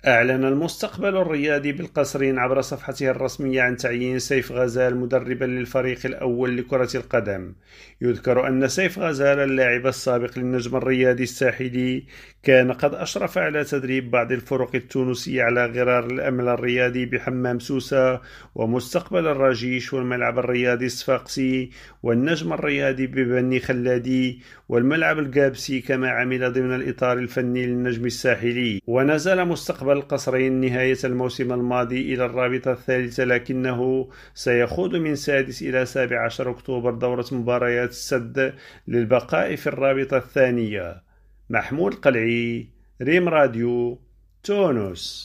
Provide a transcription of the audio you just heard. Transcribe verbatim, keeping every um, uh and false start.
أعلن المستقبل الرياضي بالقصرين عبر صفحته الرسمية عن تعيين سيف غزال مدربا للفريق الأول لكرة القدم. يذكر أن سيف غزال اللاعب السابق للنجم الرياضي الساحلي كان قد أشرف على تدريب بعض الفرق التونسية على غرار الأمل الرياضي بحمام سوسة ومستقبل الرجيش والملعب الرياضي الصفاقسي والنجم الرياضي ببني خلادي والملعب القابسي، كما عمل ضمن الإطار الفني للنجم الساحلي. ونزل مستقبل القصرين نهاية الموسم الماضي إلى الرابطة الثالثة، لكنه سيخوض من سادس إلى سابع عشر أكتوبر دورة مباريات السد للبقاء في الرابطة الثانية. محمود قلعي، ريم راديو، تونس.